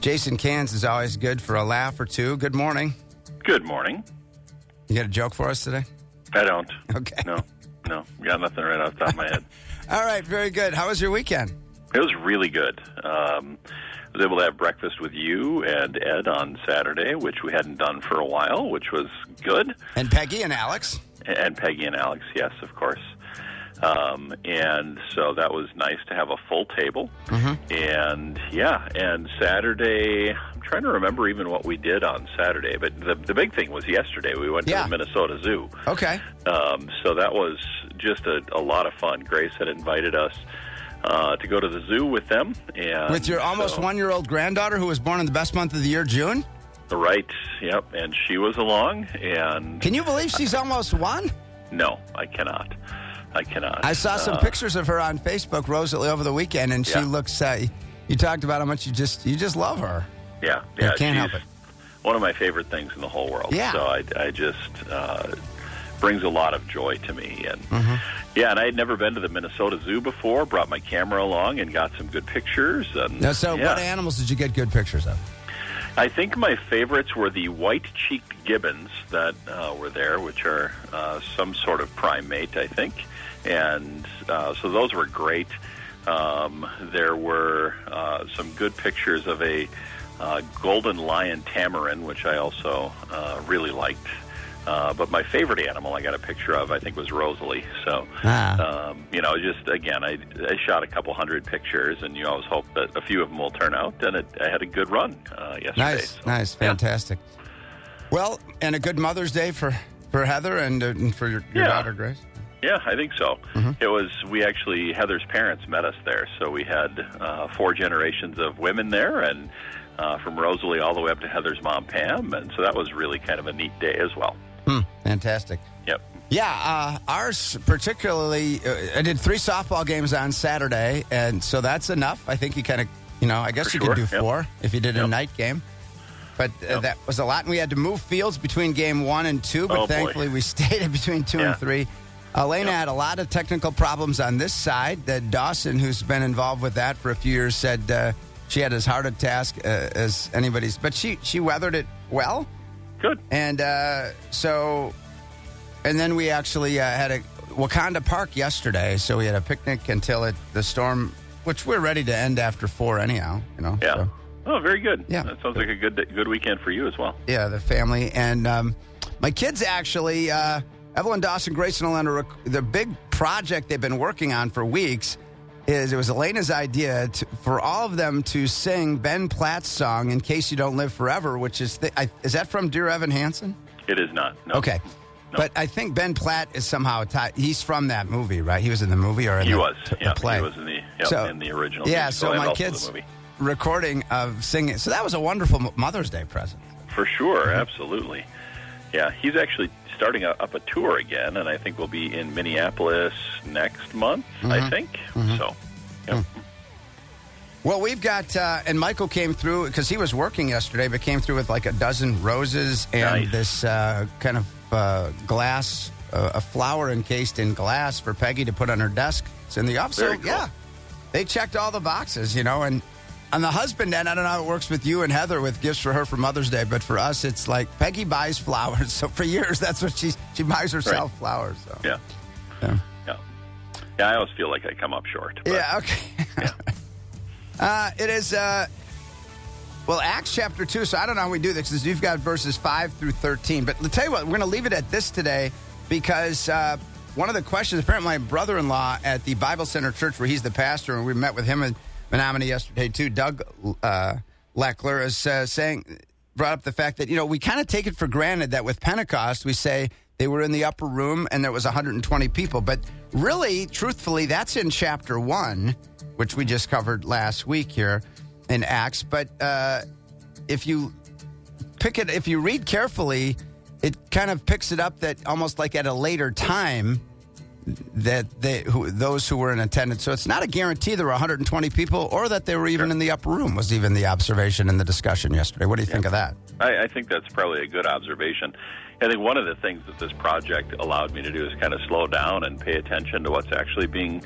Jason Cans is always good for a laugh or two. Good morning. Good morning. You got a joke for us today? I don't. Okay. No. Got nothing right off the top of my head. All right, very good. How was your weekend? It was really good. I was able to have breakfast with you and Ed on Saturday, which we hadn't done for a while, which was good. And Peggy and Alex? And Peggy and Alex, yes, of course. And so that was nice to have a full table. Mm-hmm. And Saturday, I'm trying to remember even what we did on Saturday, but the big thing was yesterday. We went to the Minnesota Zoo. Okay. So that was just a lot of fun. Grace had invited us to go to the zoo with them. And with your almost one-year-old granddaughter who was born in the best month of the year, June? Right, yep. And she was along. And can you believe she's almost one? No, I cannot. I saw some pictures of her on Facebook, Rosalie, over the weekend, and she looks. You talked about how much you just love her. Yeah. You can't help it. One of my favorite things in the whole world. Yeah. So I just brings a lot of joy to me, and and I had never been to the Minnesota Zoo before. Brought my camera along and got some good pictures. And what animals did you get good pictures of? I think my favorites were the white-cheeked gibbons that were there, which are some sort of primate, I think. And so those were great. There were some good pictures of a golden lion tamarin, which I also really liked. But my favorite animal I got a picture of, I think, was Rosalie. So, just, again, I shot a couple hundred pictures, and you always hope that a few of them will turn out. And I had a good run yesterday. Nice, fantastic. Well, and a good Mother's Day for Heather and for your daughter, Grace? Yeah, I think so. Mm-hmm. Heather's parents met us there, so we had 4 generations of women there, and from Rosalie all the way up to Heather's mom, Pam, and so that was really kind of a neat day as well. Fantastic. Yep. Yeah, ours particularly, I did 3 softball games on Saturday, and so that's enough. I think you kind of, I guess you could do 4 if you did a night game. But that was a lot, and we had to move fields between game 1 and 2, but thankfully we stayed in between 2 and 3. Elena had a lot of technical problems on this side. Dawson, who's been involved with that for a few years, said she had as hard a task as anybody's. But she weathered it well. Good. And and then we actually had a Wakanda Park yesterday, so we had a picnic until the storm, which we're ready to end after 4 anyhow. Yeah. So. Oh, very good. Yeah. That sounds like a good weekend for you as well. Yeah, the family. And my kids actually... Evelyn, Dawson, Grace, and Elena, the big project they've been working on for weeks it was Elena's idea for all of them to sing Ben Platt's song, In Case You Don't Live Forever, which is that from Dear Evan Hansen? It is not. No. Okay. No. But I think Ben Platt is somehow tied. He's from that movie, right? He was in the movie or in the play? He was in the original Yeah, musical, so my kids' recording of singing. So that was a wonderful Mother's Day present. For sure, absolutely. Yeah, he's actually starting up a tour again, and I think we'll be in Minneapolis next month, I think. Mm-hmm. So, yeah. Well, we've got, and Michael came through, because he was working yesterday, but came through with like a dozen roses and this kind of glass, a flower encased in glass for Peggy to put on her desk. It's in the office. Very so, cool. Yeah, they checked all the boxes, and on the husband end, I don't know how it works with you and Heather with gifts for her for Mother's Day, but for us, it's like Peggy buys flowers. So for years, that's what she buys herself flowers. So. Yeah. I always feel like I come up short. But, yeah, okay. Yeah. It is, Acts chapter 2, so I don't know how we do this, because you've got verses 5 through 13. But I'll tell you what, we're going to leave it at this today, because one of the questions, apparently my brother-in-law at the Bible Center Church, where he's the pastor, and we met with him and Menominee yesterday, too, Doug Leckler, is brought up the fact that, we kind of take it for granted that with Pentecost, we say they were in the upper room and there was 120 people. But really, truthfully, that's in chapter 1, which we just covered last week here in Acts. But if you read carefully, it kind of picks it up that almost like at a later time, that those who were in attendance. So it's not a guarantee there were 120 people or that they were even in the upper room was even the observation in the discussion yesterday. What do you think of that? I think that's probably a good observation. I think one of the things that this project allowed me to do is kind of slow down and pay attention to what's actually being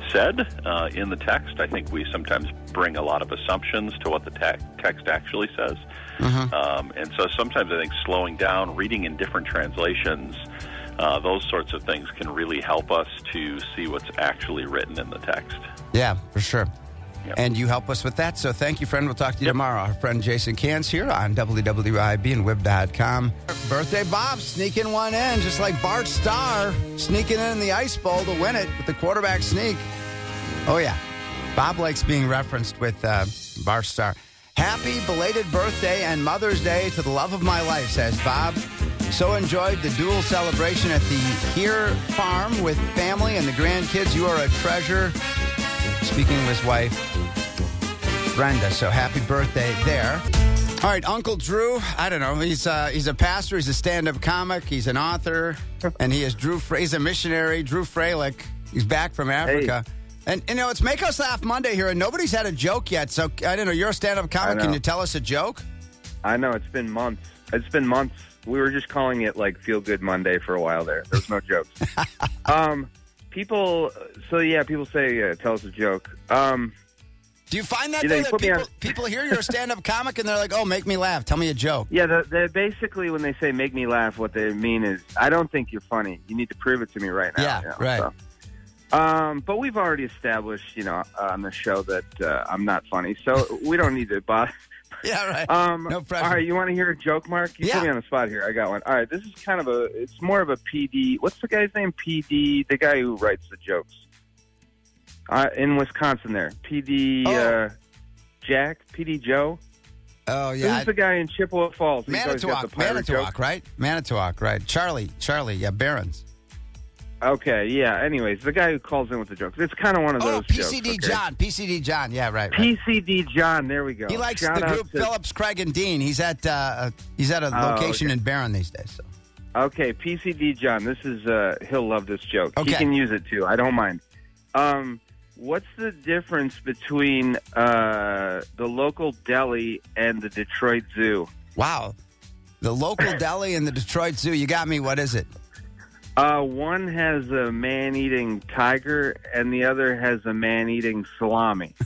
said in the text. I think we sometimes bring a lot of assumptions to what the text actually says. And so sometimes I think slowing down, reading in different translations, those sorts of things can really help us to see what's actually written in the text. Yeah, for sure. Yep. And you help us with that. So thank you, friend. We'll talk to you tomorrow. Our friend Jason Cans here on WWIB and Wib.com. Birthday Bob sneaking one in, just like Bart Starr sneaking in the Ice Bowl to win it with the quarterback sneak. Oh, yeah. Bob likes being referenced with Bart Starr. Happy belated birthday and Mother's Day to the love of my life, says Bob. So enjoyed the dual celebration at the Here Farm with family and the grandkids. You are a treasure. Speaking of his wife, Brenda. So happy birthday there. All right, Uncle Drew, I don't know. He's a pastor. He's a stand-up comic. He's an author. And he is he's a missionary, Drew Freilich. He's back from Africa. Hey. And, it's Make Us Laugh Monday here, and nobody's had a joke yet. So, I don't know, you're a stand-up comic. Can you tell us a joke? I know. It's been months. We were just calling it, like, Feel Good Monday for a while there. There was no jokes. People say, tell us a joke. Do you find that, people hear you're a stand-up comic and they're like, oh, make me laugh. Tell me a joke. Yeah, they basically, when they say make me laugh, what they mean is, I don't think you're funny. You need to prove it to me right now. Yeah, right. So. But we've already established, on the show that I'm not funny, so we don't need to bother. Yeah, right. No pressure. All right, you want to hear a joke, Mark? You put me on the spot here. I got one. All right, this is it's more of a PD. What's the guy's name? PD, the guy who writes the jokes. In Wisconsin there. PD Jack, PD Joe. Oh, yeah. This is the guy in Chippewa Falls. Manitowoc, right? Manitowoc, right. Charlie, yeah, Barron's. Okay, yeah. Anyways, the guy who calls in with the jokes. It's kind of one of those PCD jokes. John. PCD John. Yeah, right. PCD John. There we go. He likes the group Phillips, Craig, and Dean. He's at a location in Barron these days. So. Okay, PCD John. This is he'll love this joke. Okay. He can use it too. I don't mind. What's the difference between the local deli and the Detroit Zoo? Wow. The local deli and the Detroit Zoo. You got me. What is it? One has a man-eating tiger, and the other has a man-eating salami.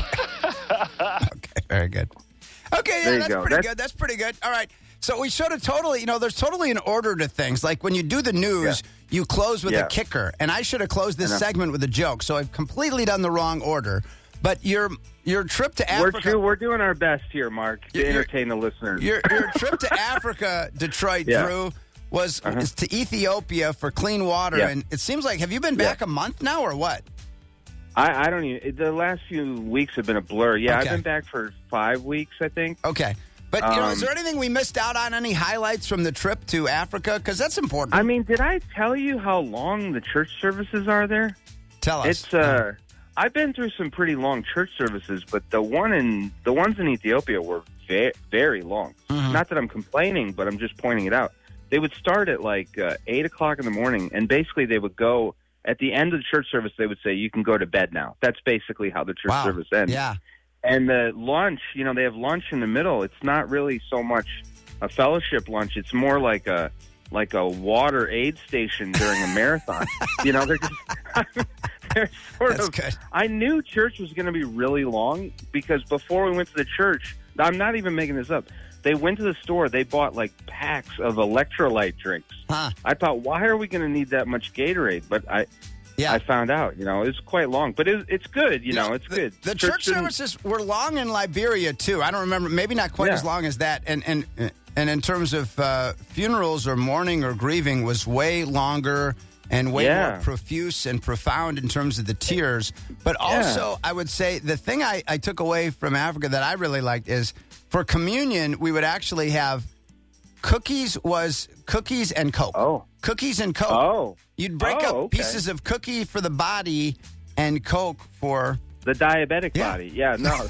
Okay, very good. Okay, yeah, that's pretty good. That's pretty good. All right. So we sort of there's totally an order to things. Like when you do the news, you close with a kicker. And I should have closed this segment with a joke. So I've completely done the wrong order. But your trip to Africa... We're doing our best here, Mark, to entertain the listeners. Your trip to Africa, Detroit, Drew... was to Ethiopia for clean water, and it seems like, have you been back a month now or what? I don't even, the last few weeks have been a blur. Yeah, I've been back for 5 weeks, I think. Okay. But, is there anything we missed out on, any highlights from the trip to Africa? Because that's important. I mean, did I tell you how long the church services are there? Tell us. It's, I've been through some pretty long church services, but the ones in Ethiopia were very long. Not that I'm complaining, but I'm just pointing it out. They would start at like 8 o'clock in the morning, and basically they would go, at the end of the church service, they would say, you can go to bed now. That's basically how the church service ends. Yeah. And the lunch, they have lunch in the middle. It's not really so much a fellowship lunch. It's more like a water aid station during a marathon. They're just... They're sort of good. I knew church was going to be really long because before we went to the church, I'm not even making this up, they went to the store. They bought like packs of electrolyte drinks. I thought, why are we going to need that much Gatorade? But I found out, it's quite long. But it's good, it's good. The church services were long in Liberia, too. I don't remember, maybe not quite as long as that. And in terms of funerals or mourning or grieving was way longer and way more profuse and profound in terms of the tears. But also, I would say the thing I took away from Africa that I really liked is for communion, we would actually have cookies and Coke. Oh. Cookies and Coke. Oh. You'd break up pieces of cookie for the body and Coke for... the diabetic body. Yeah, no.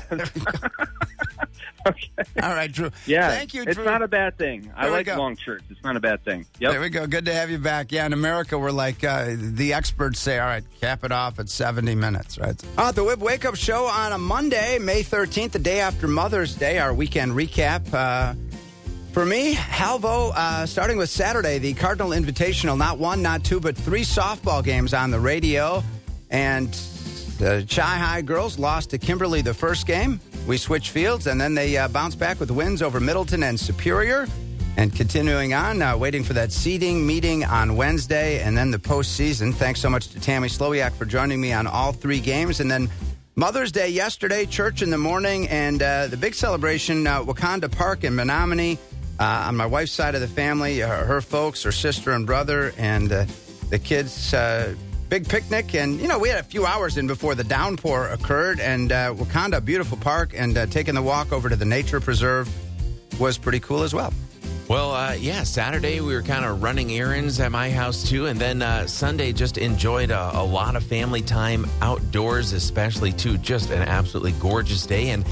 Okay. All right, Drew. Yeah. Thank you, Drew. It's not a bad thing. I like long shirts. It's not a bad thing. Yep. There we go. Good to have you back. Yeah, in America, we're like, the experts say, all right, cap it off at 70 minutes, right? The Wib Wake Up Show on a Monday, May 13th, the day after Mother's Day, our weekend recap. For me, Halvo, starting with Saturday, the Cardinal Invitational, not one, not two, but 3 softball games on the radio. And The Chi-Hi girls lost to Kimberly the first game. We switched fields, and then they bounced back with wins over Middleton and Superior. And continuing on, waiting for that seeding meeting on Wednesday, and then the postseason. Thanks so much to Tammy Slowiak for joining me on all three games. And then Mother's Day yesterday, church in the morning, and the big celebration, Wakanda Park in Menominee. On my wife's side of the family, her folks, her sister and brother, and the kids... big picnic, and, we had a few hours in before the downpour occurred, and Wakanda, beautiful park, and taking the walk over to the nature preserve was pretty cool as well. Well, Saturday we were kind of running errands at my house, too, and then Sunday just enjoyed a lot of family time outdoors, especially, too. Just an absolutely gorgeous day, and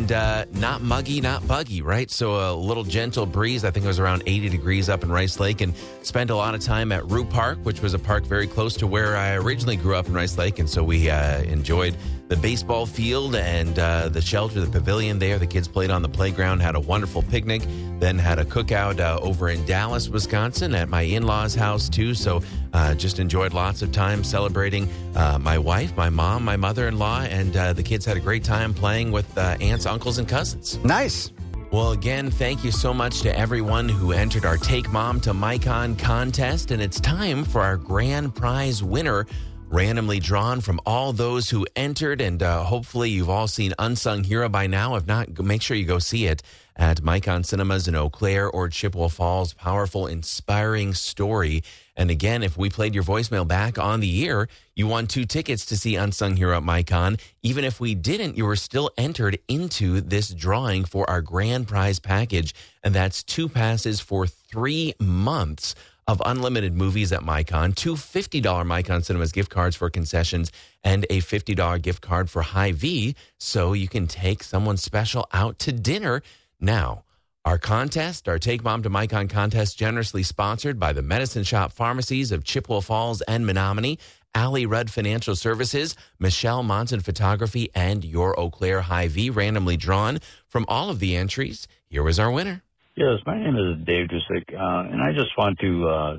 not muggy, not buggy, right? So a little gentle breeze. I think it was around 80 degrees up in Rice Lake, and spent a lot of time at Rue Park, which was a park very close to where I originally grew up in Rice Lake, and so we enjoyed the baseball field and the shelter, the pavilion there. The kids played on the playground, had a wonderful picnic, then had a cookout over in Dallas, Wisconsin at my in-laws' house, too. So just enjoyed lots of time celebrating my wife, my mom, my mother-in-law, and the kids had a great time playing with aunts, uncles, and cousins. Nice. Well, again, thank you so much to everyone who entered our Take Mom to MyCon contest, and it's time for our grand prize winner, randomly drawn from all those who entered, and hopefully you've all seen Unsung Hero by now. If not, make sure you go see it at MyCon Cinemas in Eau Claire or Chippewa Falls. Powerful, inspiring story. And again, if we played your voicemail back on the air, you won 2 tickets to see Unsung Hero at MyCon. Even if we didn't, you were still entered into this drawing for our grand prize package, and that's 2 passes for 3 months of unlimited movies at MyCon, 2 $50 MyCon Cinemas gift cards for concessions, and a $50 gift card for Hy-Vee, so you can take someone special out to dinner. Now, our contest, our Take Mom to MyCon contest, generously sponsored by the Medicine Shop Pharmacies of Chippewa Falls and Menominee, Allie Rudd Financial Services, Michelle Monson Photography, and your Eau Claire Hy-Vee, randomly drawn from all of the entries. Here was our winner. Yes, my name is Dave Dusick, and I just want to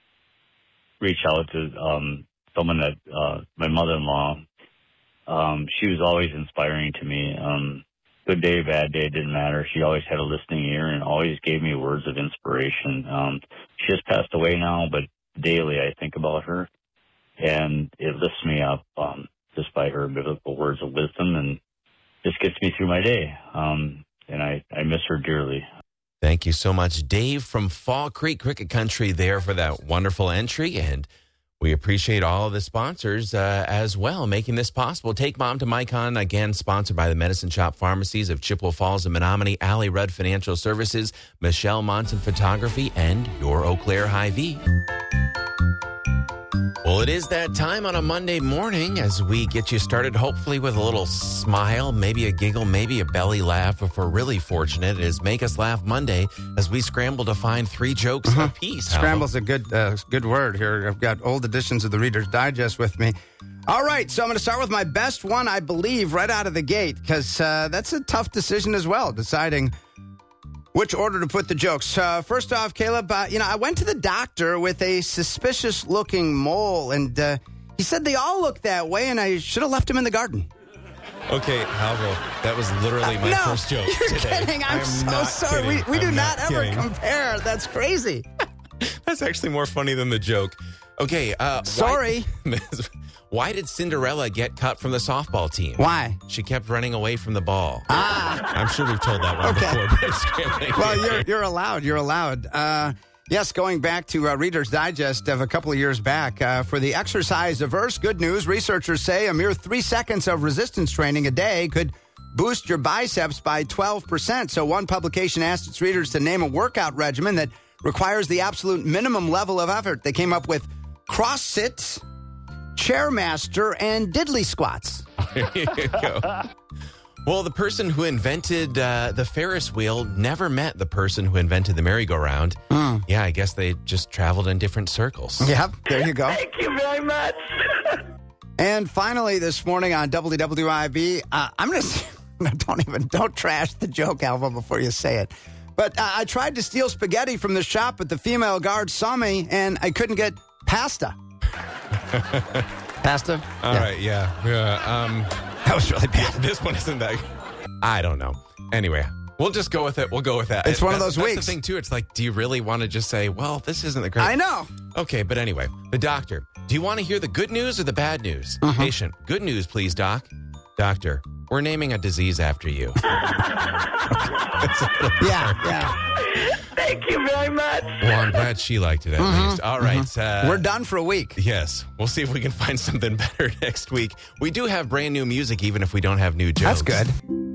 reach out to someone that, my mother-in-law, she was always inspiring to me. Good day, bad day, it didn't matter. She always had a listening ear and always gave me words of inspiration. She has passed away now, but daily I think about her, and it lifts me up just by her biblical words of wisdom, and just gets me through my day. And I miss her dearly. Thank you so much, Dave from Fall Creek Cricket Country there for that wonderful entry. And we appreciate all of the sponsors as well, making this possible. Take Mom to MyCon, again, sponsored by the Medicine Shop Pharmacies of Chippewa Falls and Menominee, Allie Rudd Financial Services, Michelle Monson Photography, and your Eau Claire Hy-Vee. Well, it is that time on a Monday morning as we get you started, hopefully with a little smile, maybe a giggle, maybe a belly laugh. If we're really fortunate, it is Make Us Laugh Monday as we scramble to find 3 jokes apiece. Scramble's a good word here. I've got old editions of the Reader's Digest with me. All right, so I'm going to start with my best one, I believe, right out of the gate, because that's a tough decision as well, deciding which order to put the jokes. First off, Caleb, I went to the doctor with a suspicious-looking mole, and he said they all look that way, and I should have left him in the garden. Okay, Halville, that was literally my first joke you're today. Kidding. I'm so sorry. We do not ever compare. That's crazy. That's actually more funny than the joke. Okay. Sorry. Why did Cinderella get cut from the softball team? Why? She kept running away from the ball. I'm sure we've told that one before. But I'm scrambling. Well, you're allowed. You're allowed. Yes, going back to Reader's Digest of a couple of years back, for the exercise averse, good news. Researchers say a mere 3 seconds of resistance training a day could boost your biceps by 12%. So one publication asked its readers to name a workout regimen that requires the absolute minimum level of effort. They came up with CrossFit, Chairmaster, and Diddley squats. There you go. Well, the person who invented the Ferris wheel never met the person who invented the merry-go-round. Yeah, I guess they just traveled in different circles. Yep, there you go. Thank you very much. And finally, this morning on WWIB, I'm going to don't trash the joke, Alva, before you say it. But I tried to steal spaghetti from the shop, but the female guard saw me, and I couldn't get pasta. Pasta? All right, yeah. That was really bad. This one isn't that. I don't know. Anyway, we'll just go with it. We'll go with that. It's one of those weeks. That's the thing, too. It's like, do you really want to just say, well, this isn't the great. I know. Okay, but anyway, the doctor. Do you want to hear the good news or the bad news? Patient, good news, please, doc. Doctor, we're naming a disease after you. Yeah. Thank you very much. Well, I'm glad she liked it at least. All right. We're done for a week. Yes. We'll see if we can find something better next week. We do have brand new music, even if we don't have new jokes. That's good.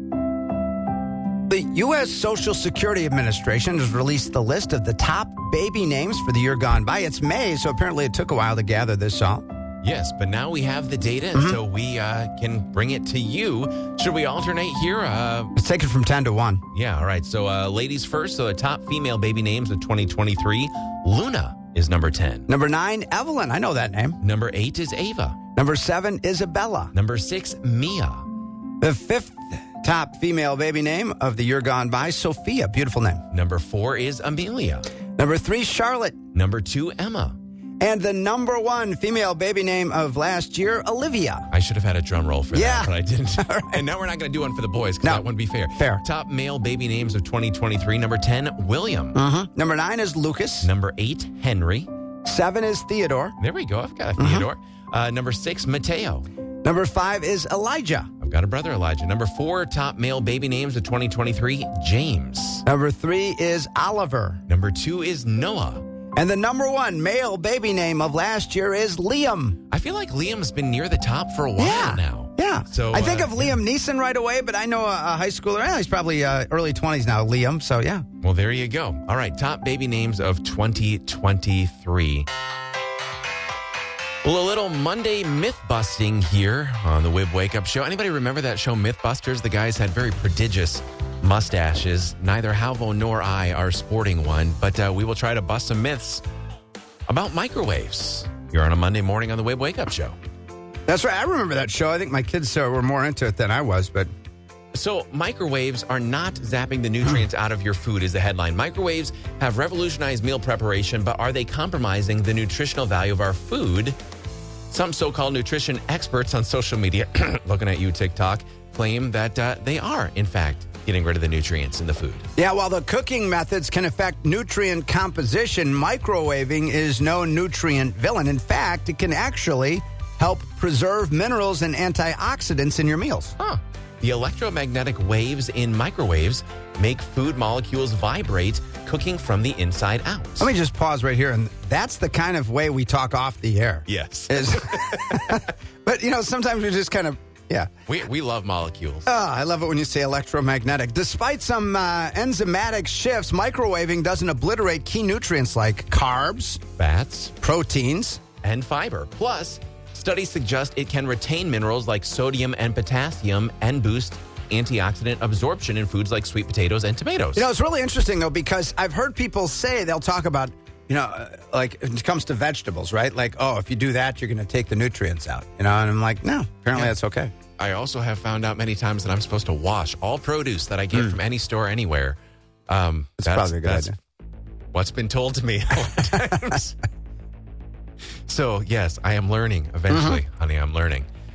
The U.S. Social Security Administration has released the list of the top baby names for the year gone by. It's May, so apparently it took a while to gather this all. Yes, but now we have the data, and so we can bring it to you. Should we alternate here? Let's take it from 10 to 1. Yeah, all right. So ladies first. So the top female baby names of 2023. Luna is number 10. Number 9, Evelyn. I know that name. Number 8 is Ava. Number 7, Isabella. Number 6, Mia. The 5th top female baby name of the year gone by, Sophia. Beautiful name. Number 4 is Amelia. Number 3, Charlotte. Number 2, Emma. And the number 1 female baby name of last year, Olivia. I should have had a drum roll for that, but I didn't. Right. And now we're not going to do one for the boys because No. that wouldn't be fair. Fair. Top male baby names of 2023. Number 10, William. Number 9 is Lucas. Number 8, Henry. 7 is Theodore. There we go. I've got a Theodore. Number 6, Mateo. Number 5 is Elijah. I've got a brother, Elijah. Number 4, top male baby names of 2023, James. Number 3 is Oliver. Number 2 is Noah. And the number 1 male baby name of last year is Liam. I feel like Liam's been near the top for a while now. Yeah. So I think of Liam Neeson right away, but I know a high schooler. He's probably early 20s now, Liam. So, yeah. Well, there you go. All right, top baby names of 2023. Well, a little Monday myth busting here on the Wib Wake Up Show. Anybody remember that show Mythbusters? The guys had very prodigious mustaches. Neither Halvo nor I are sporting one, but we will try to bust some myths about microwaves. You're on a Monday morning on the Wib Wake Up Show. That's right. I remember that show. I think my kids were more into it than I was, but... So microwaves are not zapping the nutrients out of your food is the headline. Microwaves have revolutionized meal preparation, but are they compromising the nutritional value of our food? Some so-called nutrition experts on social media, looking at you, TikTok, claim that they are, in fact, getting rid of the nutrients in the food. Yeah, while the cooking methods can affect nutrient composition, microwaving is no nutrient villain. In fact, it can actually help preserve minerals and antioxidants in your meals. Huh. The electromagnetic waves in microwaves make food molecules vibrate, cooking from the inside out. Let me just pause right here. And that's the kind of way we talk off the air. Yes. But, sometimes we just kind of, yeah. We love molecules. I love it when you say electromagnetic. Despite some enzymatic shifts, microwaving doesn't obliterate key nutrients like carbs, Fats, proteins, and fiber. Plus, studies suggest it can retain minerals like sodium and potassium and boost antioxidant absorption in foods like sweet potatoes and tomatoes. It's really interesting, though, because I've heard people say they'll talk about, like when it comes to vegetables, right? Like, oh, if you do that, you're going to take the nutrients out, and I'm like, no, apparently that's okay. I also have found out many times that I'm supposed to wash all produce that I get from any store anywhere. That's probably a good idea. What's been told to me a lot of times. So, yes, I am learning eventually, honey, I'm learning.